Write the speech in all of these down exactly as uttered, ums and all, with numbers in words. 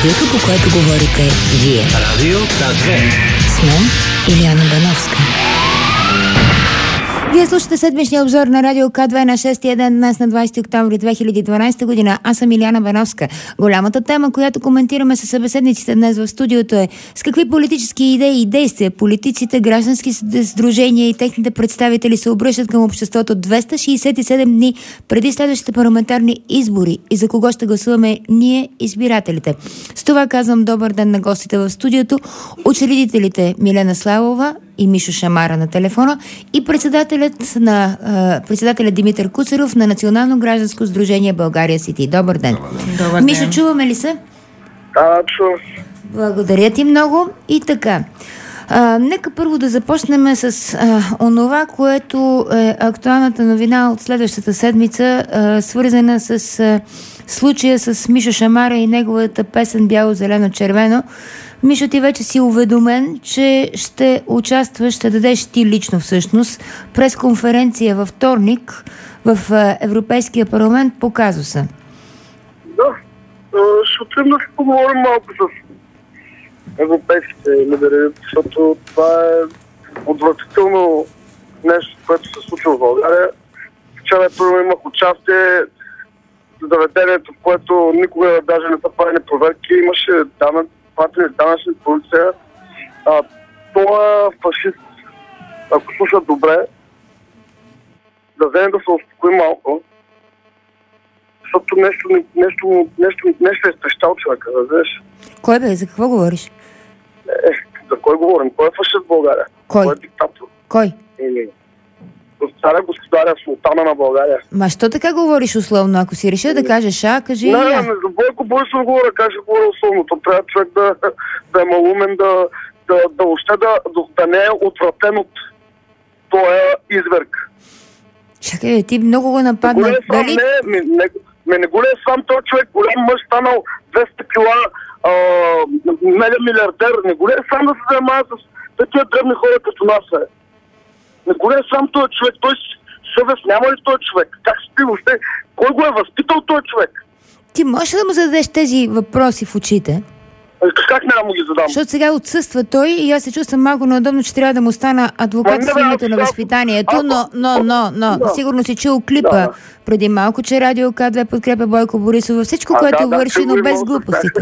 Радиото, по което говорите вие. Радио К две. С мен Илияна Бановска. Вие слушате седмичния обзор на Радио К две на шестия ден днес на двадесети октомври две хиляди и дванадесета година. Аз съм Илияна Бановска. Голямата тема, която коментираме със събеседниците днес в студиото е с какви политически идеи и действия политиците, граждански сдружения и техните представители се обръщат към обществото двеста шейсет и седем дни преди следващите парламентарни избори и за кого ще гласуваме ние, избирателите. С това казвам добър ден на гостите в студиото, учредителите Милена Славова и Мишо Шамара на телефона и председателят на uh, председателят Димитър Куцаров на Национално гражданско сдружение България Сити. Добър ден. Добър ден. Мишо, чуваме ли се? Да, чувам. Благодаря ти много. И така. А, нека първо да започнем с а, онова, което е актуалната новина от следващата седмица, а, свързана с а, случая с Мишо Шамара и неговата песен «Бяло-зелено-червено». Мишо, ти вече си уведомен, че ще участваш, ще дадеш ти лично всъщност пресконференция във вторник в Европейския парламент по казуса. Да, ще отидем да си поговорим малко с европейските лидери, защото това е отвратително нещо, което се случва в България. Вчера първо имах участие в заведението, в което никога даже не са правени проверки. Имаше данък, платени данъчни полиция. А, това е фашист. Ако слушат добре, да вземе да се успокои малко, защото нещо, нещо, нещо, нещо е спещал човека, разбираш. Кой бе? За какво говориш? Е, за кой говорим? Кой е фашист в България? Кой? Кой е диктатор? Кой? Или царя господаря, султана на България. Ма що така говориш условно? Ако си решил да кажеш А, кажи Не, и не, я. не, за Бойко Борисов говоря, как ще говоря условно. То трябва човек да, да е малумен, да, да, да, още да, да, да не е отвратен от този изверг. Чакай, ти много го Не нападна. го ли е срам, Дали? не, не, не, не, не го ли е срам този човек, голям мъж, станал двеста кила, а, мега милиардер, не го ли е срам да се занимава с такива дребни хора като нас, е? Не го ли е срам този човек, той съвест няма ли този човек? Как спи въобще? Кой го е възпитал този човек? Ти можеш ли да му зададеш тези въпроси в очите? Как няма му ги задам? Защото сега отсъства той и аз се чувствам малко неудобно, че трябва да му стана адвокат Ма, не, в бе, името аз- на аз- възпитанието, аз- но, но, но, но, Да. сигурно си чул клипа Да. преди малко, че Радио К две подкрепя Бойко Борисов във всичко, А, което да, да, върши, чул но го без имам. глупостите.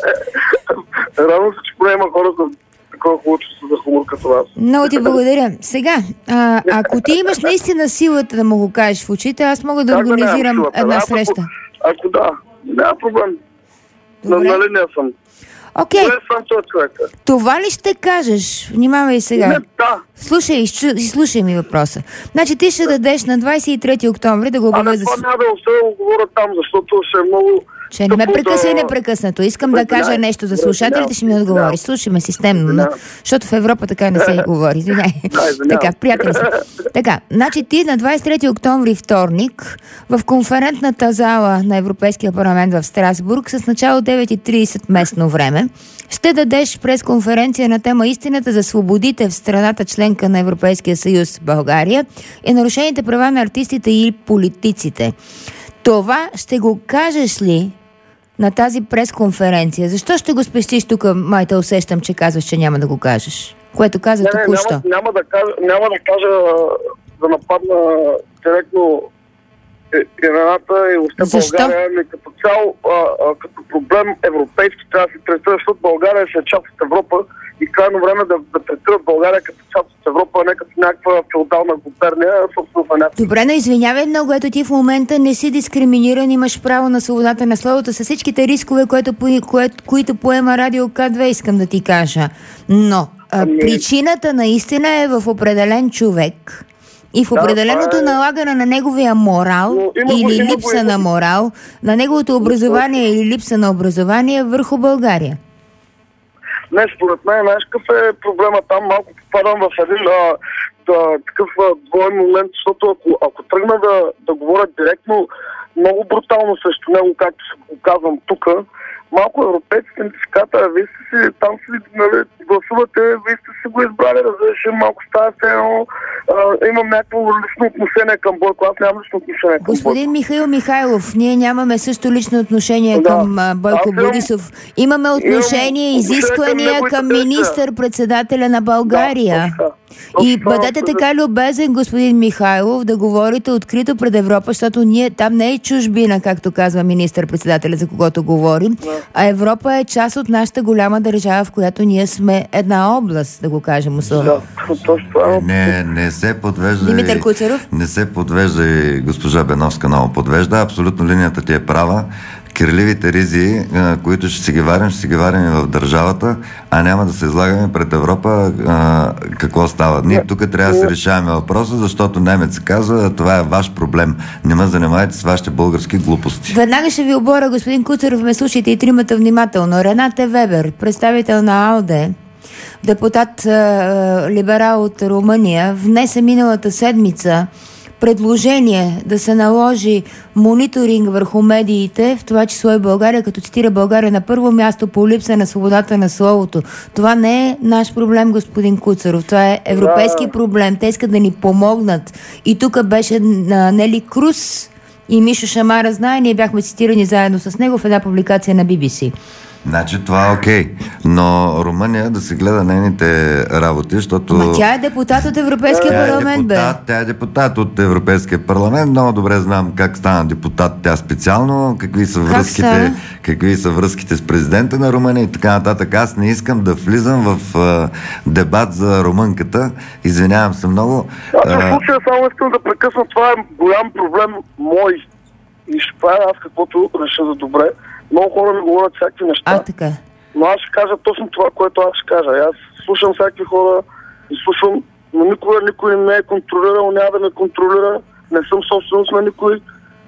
Радвам се, че поне има хора с такова хубаво чувство за хумор като вас. Много ти благодаря. Сега, а, ако ти имаш наистина силата да му го кажеш в очите, аз мога да Как да нямам организирам силата? една Аз ако- среща. Ако да, няма проблем. На, Добре. на линия съм. Окей, Не съм този човек. това ли ще кажеш? Внимавай сега. Не, да. Слушай, изчу- изслушай ми въпроса. Значи ти ще дадеш на двадесет и трети октомври да го А обявя не, за... това няма да успея да го говоря там, защото ще е много... Че не ме тъпо прекъсвай да- непрекъснато. Искам да Извинявай. кажа нещо за Извинявай. слушателите, ще ми отговориш. Извинявай. Слушай ме системно, но, Извинявай. защото в Европа така не се и говори. Извиняй. Да, извинявам. Така, приятели са. Така, значи ти на двадесет и трети октомври, вторник, в конферентната зала на Европейския парламент в Страсбург с начало девет и тридесет местно време, ще дадеш пресконференция на тема истината за свободите в страната членка на Европейския съюз България и нарушените права на артистите и политиците. Това ще го кажеш ли на тази пресконференция? Защо ще го спестиш тук? Май те усещам, че казваш, че няма да го кажеш. Което каза Не, не, току-що. няма, няма, да кажа, няма да кажа да нападна директно е- имената и въобще Защо? България, ами като цяло, а, а, като проблем европейски трябва да се третира, защото България ще е част от Европа и крайно време да, да третират България като част от Европа, а не като някаква феодална губерния, собствено някаква. Добре, но извинявай много, ето ти в момента не си дискриминиран, имаш право на свободата на словото с всичките рискове, което, кое, които поема Радио К две, искам да ти кажа. Но а, Ами- причината наистина е в определен човек и в Да, определеното това е- налагане на неговия морал Но има го, или има го, липса има на го. морал, на неговото образование или липса на образование върху България. Не, според мен, знаеш какъв е проблема там, малко попадам в един а, да, такъв а, двоен момент, защото ако, ако тръгна да, да говоря директно много брутално срещу него, както се го казвам тук. Малко европейците ми си казват, а вие сте си, там си, нали, гласувате, вие сте си го избрали, разрешим, малко става се едно, имам някакво лично отношение към Бойко, аз нямам лично отношение към Бойко. Господин Михаил Михайлов, ние нямаме също лично отношение да. към а, Бойко имам, Борисов. Имаме отношение, изисквания към, към министър-председателя на България. Да, и бъдете така любезен, господин Михайлов, да говорите открито пред Европа, защото ние там не е чужбина, както казва министър-председателя, за когото говорим, да. а Европа е част от нашата голяма държава, в която ние сме една област, да го кажем условно. Да, не, не се подвежда. Димитър Куцаров? Не се подвежда и госпожа Беновска много подвежда. Абсолютно линията ти е права. Кирливите ризи, които ще си ги варим, ще си ги варим и в държавата, а няма да се излагаме пред Европа а, какво става. Ние тук трябва да се решаваме въпроса, защото немец казва, това е ваш проблем. Не ме занимайте с вашите български глупости. Веднага ще ви оборя, господин Куцаров, ме слушайте и тримата внимателно. Ренате Вебер, представител на АЛДЕ, депутат а, либерал от Румъния, внесе миналата седмица предложение да се наложи мониторинг върху медиите, в това число и България, като цитира България на първо място по липса на свободата на словото. Това не е наш проблем, господин Куцаров. Това е европейски да. проблем. Те искат да ни помогнат. И тук беше Нели Круз и Мишо Шамара знае, ние бяхме цитирани заедно с него в една публикация на Би Би Си. Значи това е окей, но Румъния да се гледа нейните работи, защото... Ма тя е депутат от Европейския тя парламент, е депутат, бе. Тя е депутат от Европейския парламент, много добре знам как стана депутат тя специално, какви са връзките, какви са връзките с президента на Румъния и така нататък. Аз не искам да влизам в а, дебат за румънката, извинявам се много. Аз в случая само искам да прекъсна, това е голям проблем мой и ще правя аз каквото реша за добре. Много хора ми говорят всякакви неща. А, така. Но аз ще кажа точно това, което аз ще кажа. Аз слушам всякакви хора и слушам, но никога никой не ме е контролирал, няма да ме контролира. Не съм собственост на никой.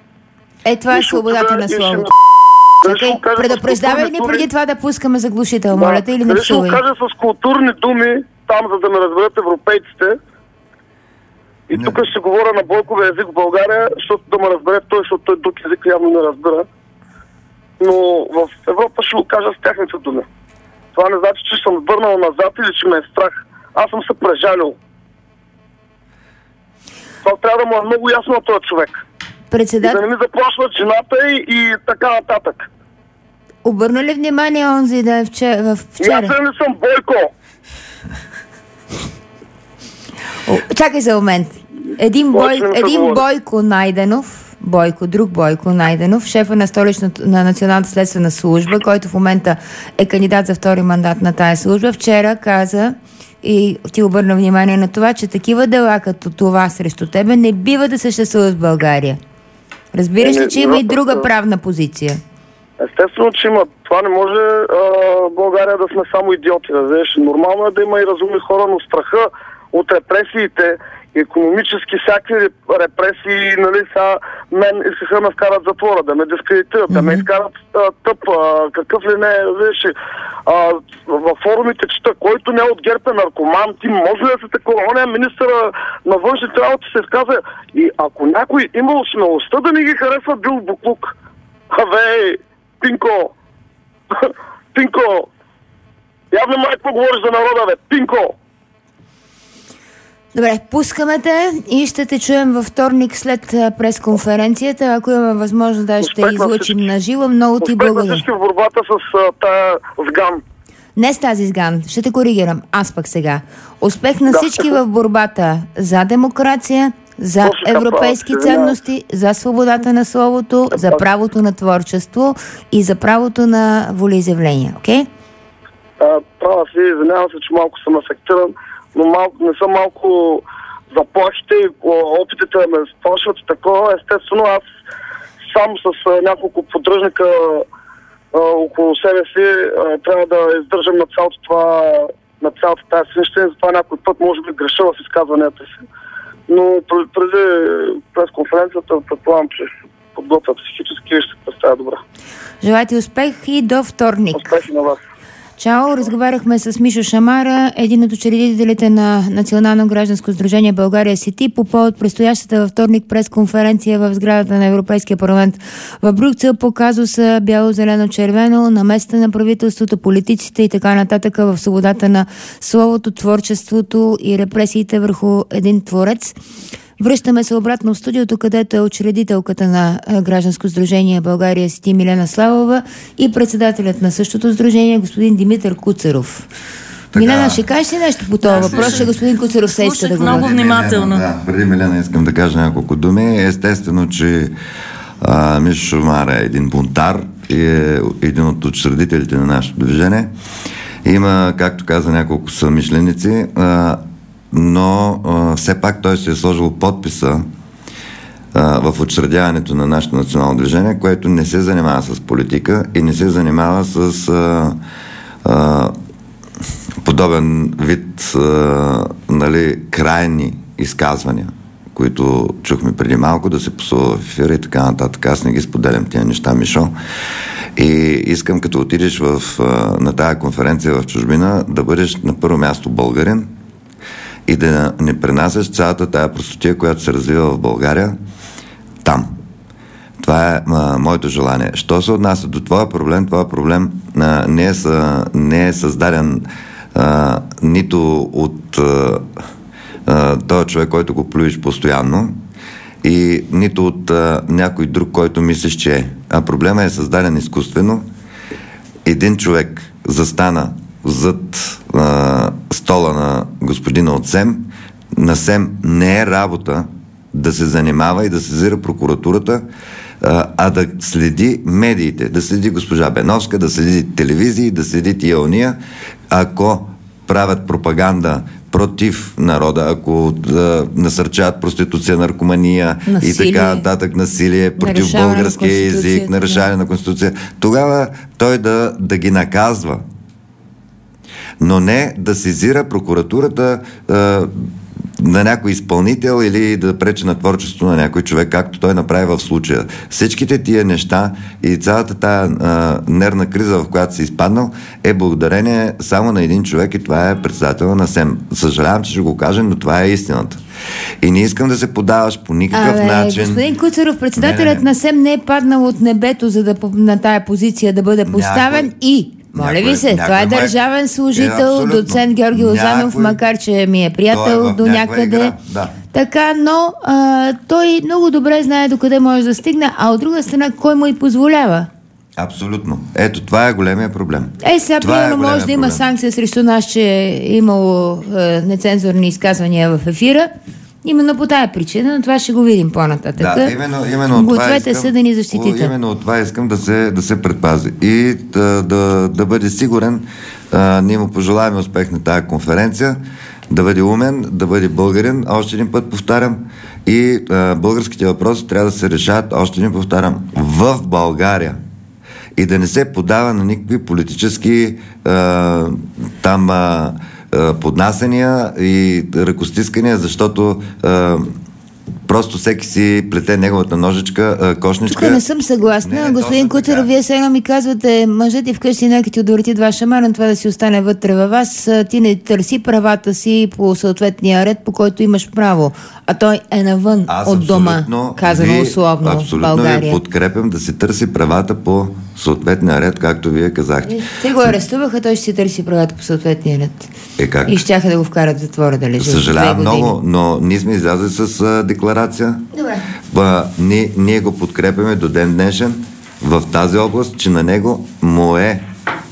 Е, това е свободата на словото. Чакай, предупреждавай ни преди това да пускаме заглушител, да, моля те, или не псувай. Ще го кажа с културни думи, там, за да ме разберат европейците. И не. Тук ще говоря на Бойковия език в България, защото да ме разбере той, защото той друг език явно не разбира. Но в Европа ще го кажа с тяхните думи. Това не значи, че съм върнал назад или че ме е страх. Аз съм се прежалил. Това трябва да му е много ясно на този човек. Председател... И да не ми заплашват жената и, и така нататък. Обърна ли внимание онзи да е вчера? вчера? Аз не съм Бойко. О, чакай за момент. Един, бой, един Бойко Найденов, Бойко, друг Бойко Найденов, шефа на столичната на Националната следствена служба, който в момента е кандидат за втори мандат на тая служба, вчера каза и ти обърна внимание на това, че такива дела като това срещу тебе не бива да съществуват в България. Разбираш ли, че има и друга правна позиция? Естествено, че има. Това не може а, България да сме само идиоти. Да, нормално е да има и разумни хора, но страха от репресиите, икономически всякакви репресии, нали, сега мен искаха да ме вкарат затвора, да ме дискредитират, mm-hmm. да ме изкарат а, тъп, а, какъв ли не, виж, а, във форумите чета, който не е от ГЕРБ е наркоман, ти може ли да се такова? Он е министъра на външните работи, се изказа, и ако някой имал смелостта да не ги харесва, бил буклук. Абе, Пинко, Пинко, явно май какво говориш за народа, бе, Пинко. Добре, пускаме те и ще те чуем във вторник след пресконференцията. Ако имаме възможност да ще излучим на живо, много ти благодаря. Успех на всички в борбата с тая сган. Не с тази сган, ще те коригирам. Аз пък сега. Успех на да. всички в борбата за демокрация, за Точно европейски права, ценности, за свободата на словото, да, за правото на творчество и за правото на волеизявление. Окей? Okay? Права си, извинявам се, че малко съм афектиран, но малко, не са малко заплахите и опитите да ме сплашват и такова. Естествено, аз сам с а, няколко поддръжника а, около себе си а, трябва да издържам на цялото това, на цялата тази свинщина, затова някой път може би греша в изказванията си. Но преди пресконференцията предполагам, че подготвя психически и ще се представя добре. Желая ти успех и до вторник. Успех и на вас. Чао, разговаряхме с Мишо Шамара, един от учредителите на Национално гражданско сдружение България Сити, по повод предстоящата във вторник пресконференция в сградата на Европейския парламент в Брюксел по казуса бяло-зелено-червено, намесата на правителството, политиците и така нататък в свободата на словото, творчеството и репресиите върху един творец. Връщаме се обратно в студиото, където е учредителката на гражданско сдружение България Сити Милена Славова и председателят на същото сдружение господин Димитър Куцаров. Така... Милена, ще кажеш ли нещо по това въпрос, че господин Куцаров се иска да го много внимателно. Да, преди Милена искам да кажа няколко думи. Естествено, че а, Мишо Шамара е един бунтар и е един от учредителите на нашето движение. Има, както каза, няколко съмишленици, а, но а, все пак той се е сложил подписа а, в учредяването на нашето национално движение, което не се занимава с политика и не се занимава с а, а, подобен вид а, нали, крайни изказвания, които чухме преди малко, да се посува в ефира и така нататък. Аз не ги споделям тия неща, Мишо. И искам, като отидеш в, а, на тая конференция в чужбина, да бъдеш на първо място българин и да не пренасяш цялата тая простотия, която се развива в България, там. Това е а, моето желание. Що се отнася до твоя проблем, твоя проблем а, не, е са, не е създаден а, нито от а, а, този човек, който го плюиш постоянно, и нито от а, някой друг, който мислиш, че е. А проблема е създаден изкуствено. Един човек застана зад а, стола на господина от СЕМ. На СЕМ не е работа да се занимава и да сезира прокуратурата, а, а да следи медиите, да следи госпожа Беновска, да следи телевизии, да следи тия уния. Ако правят пропаганда против народа, ако да насърчават проституция, наркомания, насилие, и така нататък, насилие против българския език, нарушаване на Конституция, тогава той да, да ги наказва. Но не да сезира прокуратурата е, на някой изпълнител или да пречи на творчеството на някой човек, както той направи в случая. Всичките тия неща и цялата тая е, нервна криза, в която си изпаднал, е благодарение само на един човек, и това е председател на СЕМ. Съжалявам, че ще го кажа, но това е истината. И не искам да се подаваш по никакъв Абе, начин. Господин Куцаров, председателят не, не, не. на СЕМ не е паднал от небето, за да на тая позиция да бъде поставен. Някой... и Моля някой, ви се, това е държавен служител, е, доцент Георги Лозанов, макар че ми е приятел е до някъде. Да. Така, но а, той много добре знае докъде може да стигне, а от друга страна, кой му и позволява? Абсолютно. Ето, това е големия проблем. Е, сега примерно е може да има санкция срещу нас, че е имало е, нецензурни изказвания в ефира. Именно по тая причина, но това ще го видим по-нататък. Да, именно, именно гответе се да ни защитите. Именно от това искам да се, да се предпази. И да, да, да бъде сигурен, а, ние му пожелаваме успех на тая конференция, да бъде умен, да бъде българин, още един път повтарям, и а, българските въпроси трябва да се решават, още един повтарям, в България. И да не се подава на никакви политически а, там а, поднасения и ръкостискания, защото а, просто всеки си плете неговата ножичка, а, кошничка. Тук не съм съгласна. Не, господин Куцаров, вие сега ми казвате, мъжът ти вкъщи нека ти удовлети два шамара, това да си остане вътре във вас. Ти не търси правата си по съответния ред, по който имаш право. А той е навън Аз от дома, казано ви, условно, абсолютно България. Абсолютно ви подкрепям да си търси правата по съответния ред, както вие казахте. Те го арестуваха, той ще си търси правата по съответния ред. Е, как? И щяха да го вкарат в затвора да лежи. Съжалявам много, но ние сме излязли с а, декларация. Добре. Ба, ние, ние го подкрепяме до ден днешен в тази област, че на него му е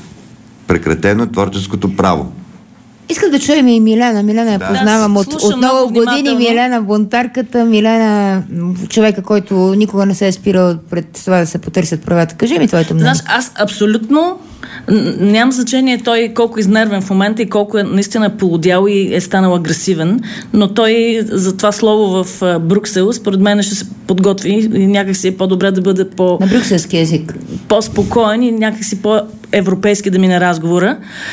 прекратено творческото право. Искам да чуем и Милена. Милена я да. познавам да, от, от много години. Милена бунтарката, Милена човека, който никога не се е спирал пред това да се потърсят правата. Кажи ми твоето мнение. Знаеш, аз абсолютно няма значение той колко е изнервен в момента и колко е наистина полудял и е станал агресивен, но той за това слово в Брюксел според мен ще се подготви и някакси е по-добре да бъде по... на брюкселски език. По-спокоен и някакси по-европейски да мине разговора.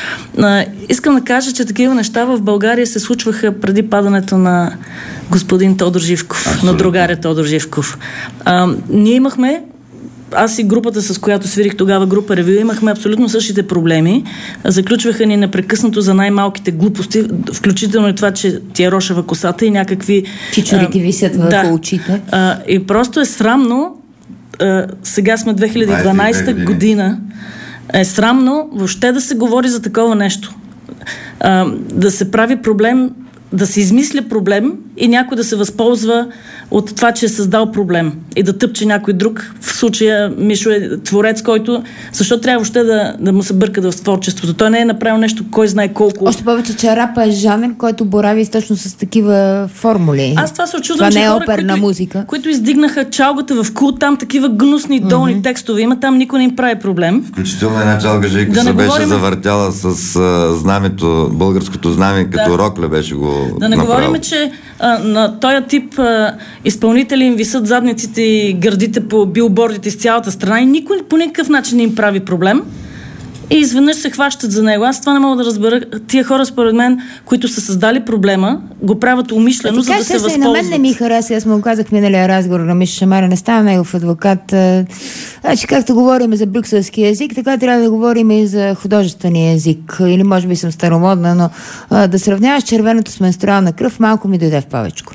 А, искам да кажа, че такива неща в България се случваха преди падането на господин Тодор Живков, Абсолютно. на другаря Тодор Живков. А, ние имахме аз и групата, с която свирих тогава, група Ревю, имахме абсолютно същите проблеми. Заключваха ни непрекъснато за най-малките глупости, включително и това, че ти е рошева косата и някакви... Чичорите висят върху да, очите. А, и просто е срамно, а, сега сме две хиляди и дванадесета година, е срамно въобще да се говори за такова нещо. А, да се прави проблем, да се измисля проблем и някой да се възползва от това, че е създал проблем и да тъпче някой друг. В случая Мишо е творец, който... Защо трябва въобще да, да му се бърка в творчеството? Той не е направил нещо, кой знае колко... Още повече, че рапа е жанр, който борави точно с такива формули. Аз това се очудвам, че не е хора, оперна които, музика. Които издигнаха чалгата в култ, там такива гнусни, долни mm-hmm. текстове има, там никой не им прави проблем. Включително една чалга Жейко да се беше говорим... завъртяла с а, знамето, българското знаме, като да. Рокля беше го Да не направил. говорим, че а, на този тип а, изпълнители им висят задниците и гърдите по билбордите из цялата страна и никой по никакъв начин не им прави проблем. И изведнъж се хващат за него. Аз това не мога да разбера. Тия хора, според мен, които са създали проблема, го правят умишлено, за да се възползват. На мен не ми хареса. Аз му казах в миналия разговор на Миша Шамара, не става негов адвокат. Значи, както говорим за брюкселски език, така трябва да говорим и за художествения език. Или може би съм старомодна, но а, да сравняваш червеното с менструална кръв, малко ми дойде в павечко.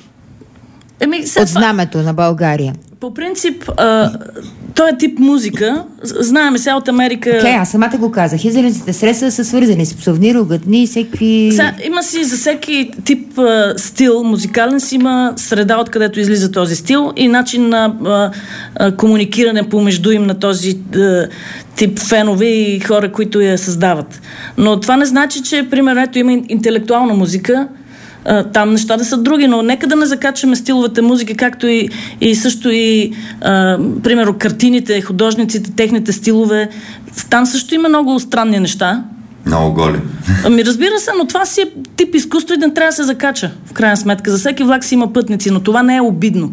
Еми, от знамето на България. По принцип, а, този тип музика, знаем сега от Америка... Окей, okay, аз самата го казах. Изразните средства са свързани с псовни, ругатни, всеки... Сега, има си за всеки тип а, стил музикален си има среда, откъдето излиза този стил и начин на а, а, комуникиране помежду им на този а, тип фенове и хора, които я създават. Но това не значи, че, примерно, ето има интелектуална музика, там нещата са други, но нека да не закачаме стиловете музики, както и, и също и а, примерно картините, художниците, техните стилове. Там също има много странни неща. Много голи. Ами разбира се, но това си е тип изкуство и не трябва да се закача, в крайна сметка. За всеки влак си има пътници, но това не е обидно.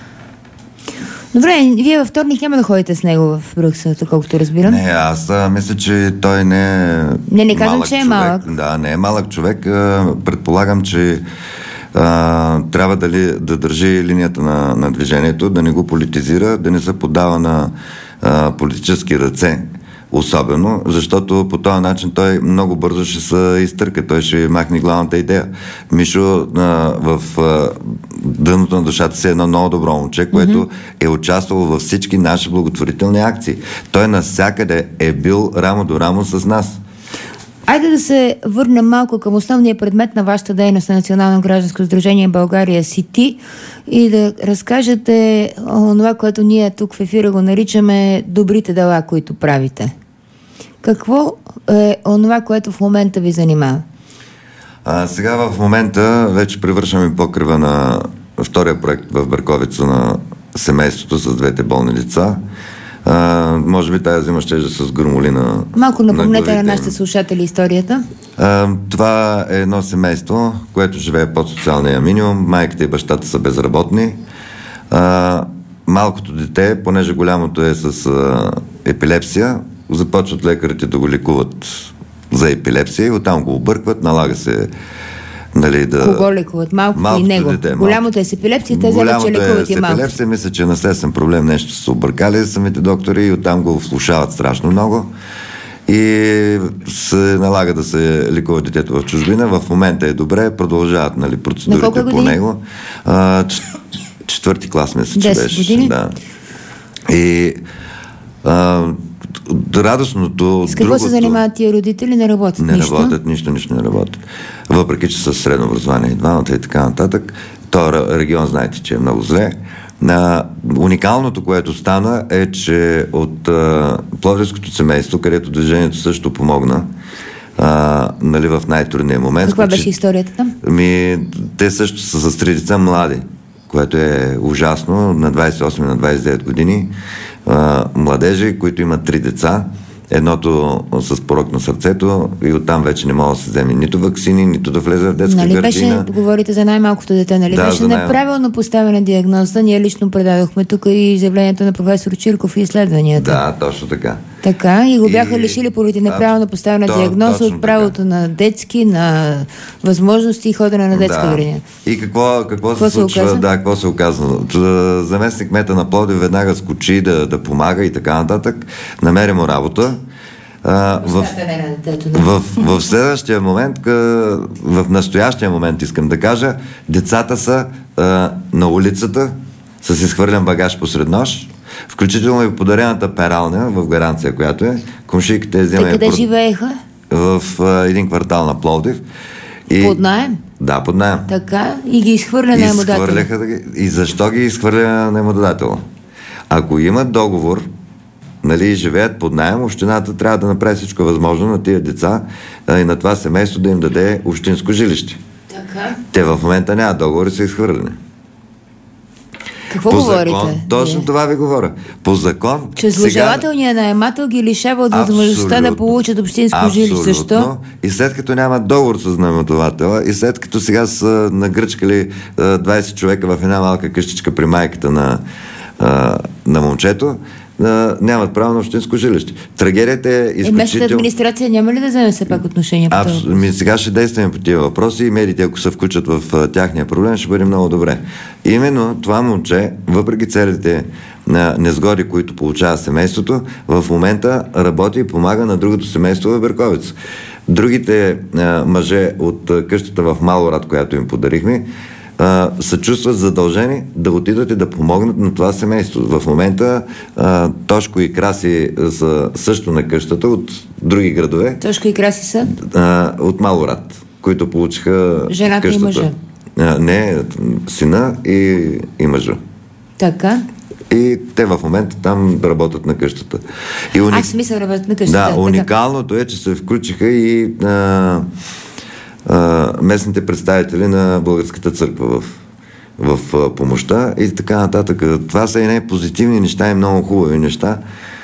Добре, вие във вторник няма да ходите с него в Брюксел, колкото разбирам? Не, аз а, мисля, че той не е Не, не казвам, че е човек. малък. Да, не е малък човек. А, предполагам, че а, трябва да, ли, да държи линията на, на движението, да не го политизира, да не се подава на а, политически ръце. Особено, защото по този начин той много бързо ще се изтърка. Той ще махне главната идея. Мишо а, в а, дъното на душата си е едно много добро момче, което mm-hmm. е участвало във всички наши благотворителни акции. Той навсякъде е бил рамо до рамо с нас. Айде да се върнем малко към основния предмет на вашата дейност на Национално гражданско сдружение България Сити и да разкажете това, което ние тук в ефира го наричаме добрите дела, които правите. Какво е онова, което в момента ви занимава? А, сега в момента вече превършваме покрива на втория проект в Берковица на семейството с двете болни лица. А, може би тази зима ще е с гърмоли на... Малко напомнете на, на нашите слушатели историята. А, това е едно семейство, което живее под социалния минимум. Майката и бащата са безработни. А, малкото дете, понеже голямото е с а, епилепсия, започват лекарите да го лекуват за епилепсия и оттам го объркват, налага се нали, да... Кого лекуват? Малко и него. Дете, голямото е с епилепсия, те вземат, че лекуват и малко. Голямото е с епилепсия, мисля, че е наследствен проблем, нещо са объркали самите доктори и оттам го влушават страшно много и се налага да се лекува детето в чужбина. В момента е добре, продължават нали, процедурите по него. А, четвърти клас, мисля, че беше. Години? Да. И а, радостното... С какво другото, се занимават тия родители? Не работят не нищо? Не работят нищо, нищо не работят. Въпреки, че са средно образование и двамата и така нататък. Този регион, знаете, че е много зле. А, уникалното, което стана е, че от а, пловдивското семейство, където движението също помогна, а, нали, в най-трудния момент. Каква беше историята там? Ми, те също са с три деца млади, което е ужасно, на двайсет и осем и на двайсет и девет години. А, младежи, които имат три деца, едното с порок на сърцето и оттам вече не мога да се вземе нито ваксини, нито да влезе в детска нали градина. Беше, говорите за най-малкото дете, нали? Да, беше неправилно поставена диагноза. Ние лично предадохме тук и изявлението на професор Чирков и изследванията. Да, точно така. Така, и го бяха и... лишили поради неправилно поставена то, диагноза от правото така. На детски, на възможности и ходене на детска да. Градина. И какво, какво, какво се случва? Се да, какво се оказва? Заместник кмета на Пловдив веднага скочи да, да помага и така нататък. Намери му работа. А, в, в, в, в следващия момент, в настоящия момент искам да кажа, децата са а, на улицата с изхвърлен багаж посред нощ, включително и подарената пералня в гаранция, която е. Комшийките взема. Къде пор... живееха? В а, един квартал на Пловдив. И... Под наем? Да, под наем. Така, и ги изхвърля наемодател. И защо ги изхвърля наемодател? Ако имат договор, нали, живеят под наем, общината трябва да направи всичко възможно на тия деца а, и на това семейство да им даде общинско жилище. Така. Те в момента нямат договор и са изхвърлени. Какво по говорите? Закон, точно yeah. това ви говоря. По закон... Че зложелателният сега... наемател ги лишава от възможността да получат общинско жилище. Защо? И след като нямат договор с наемодателя, и след като сега са нагръчкали а, двайсет човека в една малка къщичка при майката на, а, на момчето, Uh, нямат право на общинско жилище. Трагедията е изключително... И местната администрация няма ли да вземе все пак отношение по това? Ми сега ще действаме по тия въпроси и медиите, ако се включат в uh, тяхния проблем, ще бъде много добре. Именно това момче, въпреки целите на незгоди, които получава семейството, в момента работи и помага на другото семейство в Берковица. Другите uh, мъже от uh, къщата в Малорад, която им подарихме, Uh, се чувстват задължени да отидат и да помогнат на това семейство. В момента uh, Тошко и Краси са също на къщата от други градове. Тошко и Краси са? Uh, от Малорад, които получиха жената къщата. И мъжа? Uh, не, сина и, и мъжа. Така. И те в момента там работят на къщата. И уни... Аз мисля работят на къщата. Да, уникалното е, че се включиха и uh, Uh, местните представители на Българската църква в, в uh, помощта и така нататък. Това са и не позитивни неща и много хубави неща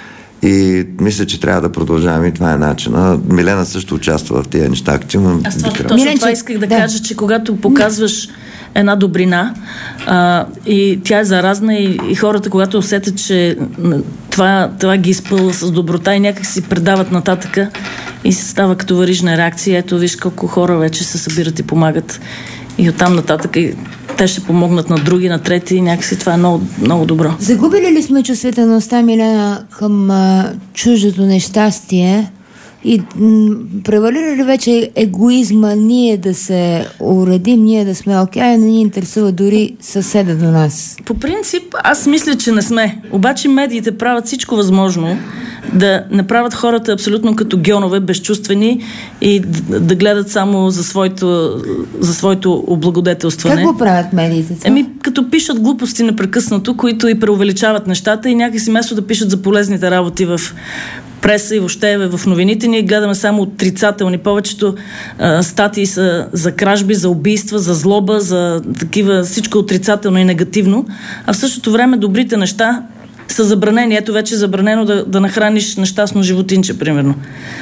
и мисля, че трябва да продължаваме и това е начин. Милена също участва в тези неща активно. Аз това, точно Милен, това исках да, да кажа, че когато показваш една добрина а, и тя е заразна и, и хората, когато усетят, че това, това ги изпълва с доброта и някак си предават нататъка и се става като варижна реакция. Ето виж колко хора вече се събират и помагат и оттам нататък и те ще помогнат на други, на трети и някакси това е много, много добро. Загубили ли сме чувствителността, Милена, към а, чуждото нещастие и м- превалира ли вече егоизма ние да се уредим, ние да сме окей, okay, не ни интересува дори съседа до нас? По принцип, аз мисля, че не сме. Обаче медиите правят всичко възможно да направят хората абсолютно като гьонове, безчувствени и да, да гледат само за своето, за своето облагодетелстване. Как го правят медиите? Това? Еми, като пишат глупости непрекъснато, които и преувеличават нещата и някакси вместо да пишат за полезните работи в преса и въобще в новините, ние гледаме само отрицателни. Повечето а, статии са за кражби, за убийства, за злоба, за такива, всичко отрицателно и негативно. А в същото време добрите неща са забранени. Ето вече е забранено да, да нахраниш нещастно животинче, примерно.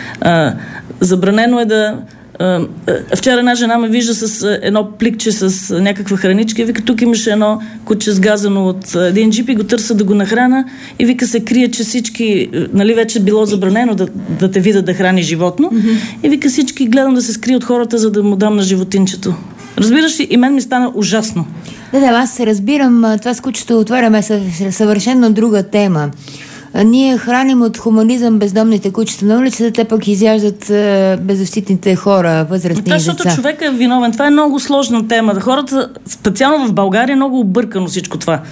А, забранено е да... А, вчера една жена ме вижда с а, едно пликче с а, някаква храничка и вика, тук имаше едно куче сгазано от а, един джип и го търса да го нахрана и вика се крие, че всички, нали вече било забранено да, да те видят да храни животно mm-hmm. и вика всички гледам да се скрия от хората, за да му дам на животинчето. Разбираш ли, и мен ми стана ужасно. Да, да, аз се разбирам, това с кучето отваряме съвършено друга тема. Ние храним от хуманизъм бездомните кучета на улицата, те пък изяждат е, беззащитните хора, възрастни деца. Защото човек е виновен. Това е много сложна тема. Хората, специално в България, е много объркано всичко това.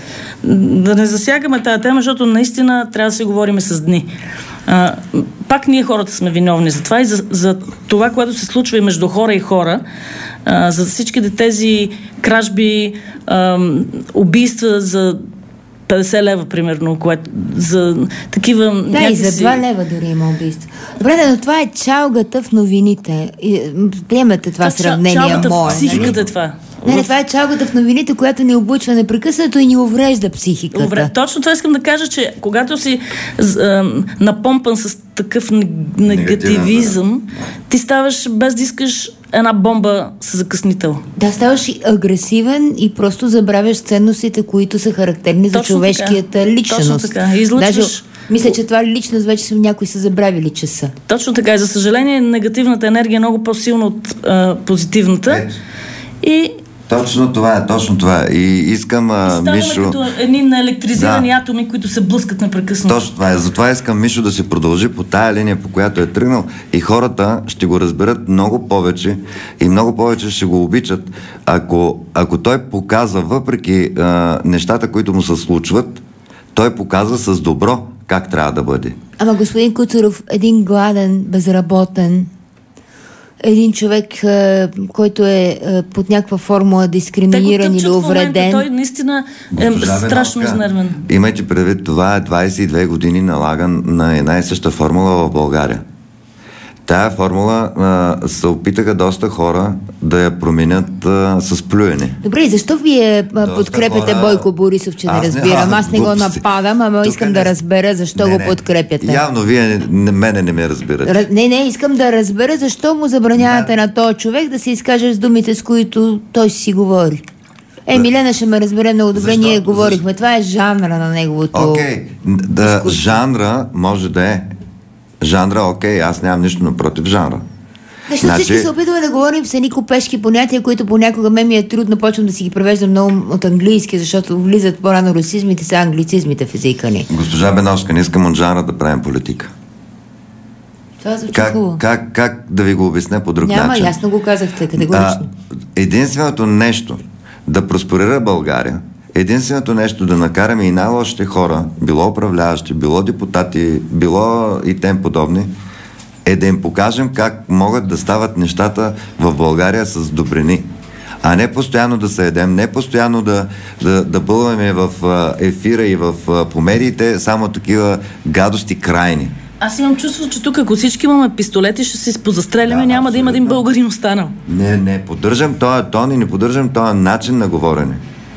Да не засягаме тази тема, защото наистина трябва да се говорим с дни. А, пак ние хората сме виновни за това и за, за това, което се случва и между хора и хора, а, за всичките тези кражби, а, убийства за петдесет лева, примерно, което за такива... Да, някакси... и за два лева дори има убийство. Добре, но това е чалгата в новините. Приемате това, това сравнение чалгата мое. В психиката нали? е това. Не, не, това е чалгата в новините, която ни облучва непрекъснато и ни уврежда психиката. Добре, точно това искам да кажа, че когато си а, напомпан с такъв негативизъм, да. Ти ставаш без да искаш една бомба с закъснител. Да, ставаш и агресивен и просто забравяш ценностите, които са характерни точно за човешкият личност. Точно така. И излъчваш Мисля, че това личност вече са някои са забравили часа. Точно така. И за съжаление, негативната енергия е много по-силна от а, позитивната. Ето. И Точно това е, точно това е. И искам, а, ставаме Мишо... като едни наелектризирани Да. атоми, които се блъскат непрекъснато. Точно това е. Затова искам Мишо да се продължи по тая линия, по която е тръгнал, и хората ще го разберат много повече и много повече ще го обичат, ако, ако той показва, въпреки а, нещата, които му се случват, той показва с добро как трябва да бъде. Ама господин Куцуров, един гладен, безработен, един човек, а, който е а, под някаква формула дискриминиран или увреден. Той наистина е Госпожа страшно Беновска, изнервен. имайте предвид, това е двайсет и две години налаган на една и съща формула в България. Тая формула а, се опитаха доста хора да я променят а, с плюене. Добре, и защо вие а, Доста подкрепяте хора- Бойко Борисов, че не Аз не- разбирам? Аз не го глупости. нападам, ама Тук искам не- да разбера защо Не, го не. подкрепяте. Явно вие не, мене не ме разбирате. Раз- Не, не, искам да разбера защо му забранявате на този човек да се изкаже с думите, с които той си говори. Е, Милена ще ме разбере много добре, Защо? ние говорихме. Това е жанра на неговото... Окей, да, жанра може да е. Жанра, окей, аз нямам нищо напротив жанра. Защото Значи- всички се опитваме да говорим с едни копешки понятия, които понякога ме ми е трудно, почвам да си ги превеждам много от английски, защото влизат по-рано русизмите, са англицизмите в езика ни. Госпожа Беновска, не искам от жанра да правим политика. Това звучи Как, хубаво. как, как да ви го обясня по друг Няма, начин? ясно го казахте, категорично. А, единственото нещо да просперира България, единственото нещо да накараме и най-лошите хора, било управляващи, било депутати, било и тем подобни, е да им покажем как могат да стават нещата в България с добрини. А не постоянно да се едем, не постоянно да, да, да бълваме в а, ефира и в, а, по медиите само такива гадости крайни. Аз имам чувство, че тук, ако всички имаме пистолети, ще се позастреляме, Да, няма да има един абсолютно. българин останал. Не, не поддържам този тон и не поддържам този начин на говорене.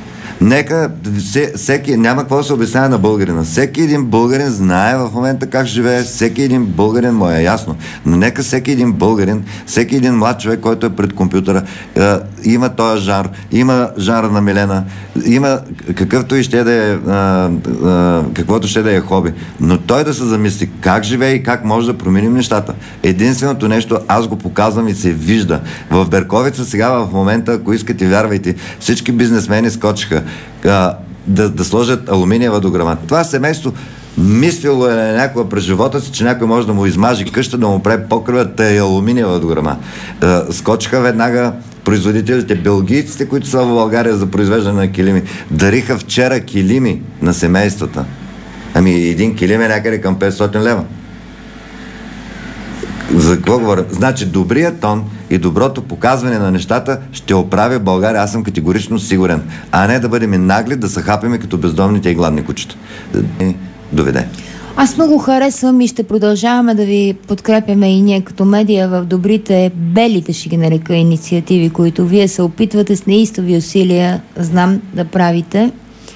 Нека все, всеки, няма какво да се обяснява на българина. Всеки един българин знае в момента как живее, всеки един българин му е ясно. Но нека всеки един българин, всеки един млад човек, който е пред компютъра, е, има този жанр, има жанра на Милена, има какъвто и ще да е, е, е, каквото ще да е хоби. Но той да се замисли как живее и как може да променим нещата. Единственото нещо, аз го показвам и се вижда. В Берковица сега в момента, ако искате, вярвайте, всички бизнесмени скочиха а, да, да сложат алуминиева дограма. Това семейство мислило е някога през живота си, че някой може да му измажи къща, да му прави покривата и алуминиева дограма. А, скочиха веднага производителите, белгийците, които са в България за произвеждане на килими. Дариха вчера килими на семействата. Ами един килим е някъде към петстотин лева. За какво говорим? Значи добрият тон и доброто показване на нещата ще оправи България, аз съм категорично сигурен. А не да бъдем и нагли, да се хапеме като бездомните и гладни кучета. Доведе. Аз много харесвам и ще продължаваме да ви подкрепяме и ние като медия в добрите, белите, ще ги нарека, инициативи, които вие се опитвате с неистови усилия, знам, да правите.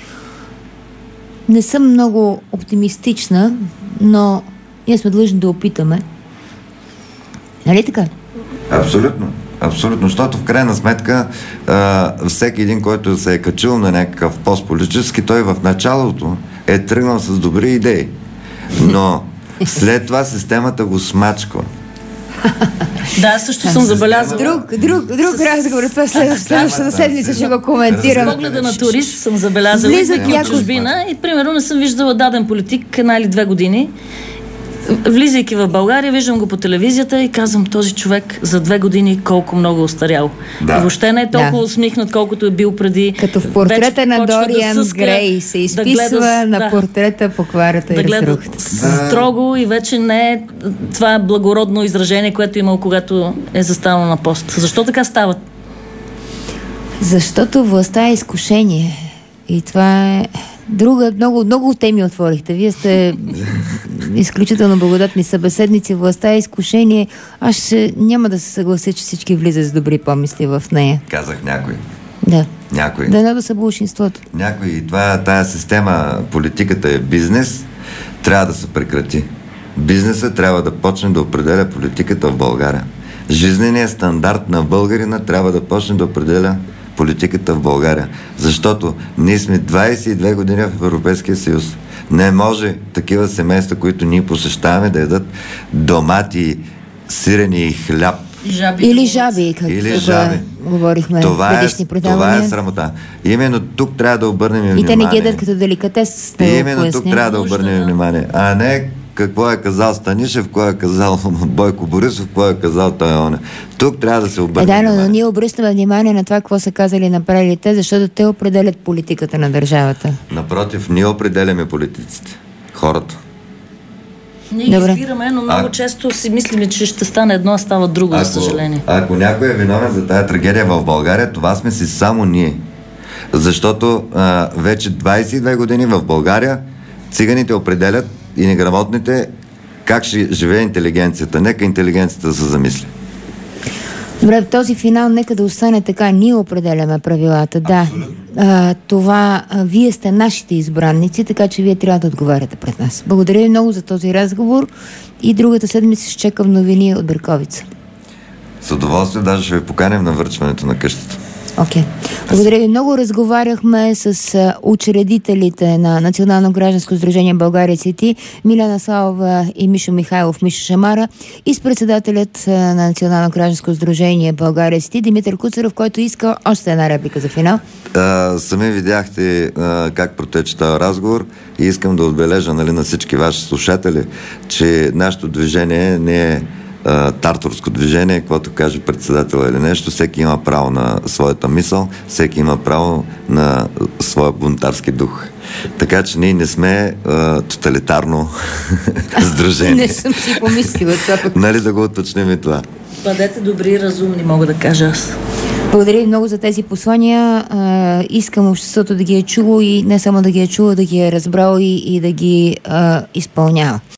Не съм много оптимистична, но ние сме длъжни да опитаме. Нали така? Абсолютно. Абсолютно, защото в крайна сметка а, всеки един, който се е качил на някакъв пост политически, той в началото е тръгнал с добри идеи. Но след това системата го смачква. Да, също съм забелязала. Друг, друг, друг разговор, това след, следващата седмица ще го С коментирам. погледа на турист съм забелязала, Влизат идвайки от някои- чужбина и примерно не съм виждала даден политик една или две години. Влизайки в България, виждам го по телевизията и казвам, този човек за две години колко много остарял. Да. И въобще не е толкова Да. усмихнат, колкото е бил преди. Като в портрета Вече на почва Дориан да съска, Грей се да изписва гледа, на да, портрета по кварата да и гледа разрухата. строго и вече не е това благородно изражение, което е имал, когато е застанал на пост. Защо така става? Защото властта е изкушение. И това е друга, много, много теми отворихте. Вие сте изключително благодатни събеседници. Властта е изкушение. Аз ще, няма да се съглася, че всички влизат с добри помисли в нея. Казах някой. Да. Някой. Да, да са болшинството. Някой. Това, тая система, политиката е бизнес, трябва да се прекрати. Бизнесът трябва да почне да определя политиката в България. Жизненият стандарт на българина трябва да почне да определя политиката в България. Защото ние сме двайсет и две години в Европейския съюз. Не може такива семейства, които ние посещаваме, да ядат домати, сирене и хляб. Жаби. Или жаби, както Или жаби. говорихме Това в е, предишни предавания. това е срамота. Именно тук трябва да обърнем И внимание. те не гледат като деликатес. И именно тук трябва да Нужда, обърнем да. внимание. А не какво е казал Станишев, какво е казал Бойко Борисов, какво е казал той оне. Тук трябва да се Е, обърне да, но внимание. ние обръщаме внимание на това, какво са казали и направили те, защото те определят политиката на държавата. Напротив, ние определяме политиците. Хората. Ние Добре. избираме, но много А- често си мислим, че ще стане едно, а става друго, за съжаление. Ако някой е виновен за тази трагедия в България, това сме си само ние. Защото а, вече двайсет и две години в България циганите определят и неграмотните как ще живее интелигенцията. Нека интелигенцията да се замисли. Добре, в този финал нека да остане така. Ние определяме правилата. Да, а, това а, вие сте нашите избранници, така че вие трябва да отговаряте пред нас. Благодаря ви много за този разговор и другата седмица ще чекам новини от Берковица. С удоволствие даже ще ви поканим на връчването на къщата. Окей. Okay. Благодаря ви много. Разговаряхме с а, учредителите на Национално гражданско сдружение България Цвети, Милена Славова и Мишо Михайлов, Мишо Шамара, и с председателят а, на Национално гражданско сдружение България Цвети, Димитър Куцаров, който иска още една реплика за финал. А, сами видяхте а, как протече този разговор и искам да отбележа, нали, на всички ваши слушатели, че нашето движение не е тартурско движение, каквото каже председател или нещо. Всеки има право на своята мисъл, всеки има право на своя бунтарски дух. Така че ние не сме а, тоталитарно сдружение. Не съм си помислила това пък. Нали, да го уточним и това. Бъдете добри и разумни, мога да кажа аз. Благодаря ви много за тези послания. А, искам обществото да ги е чуло и не само да ги е чуло, да ги е разбрало и, и да ги а, изпълнява.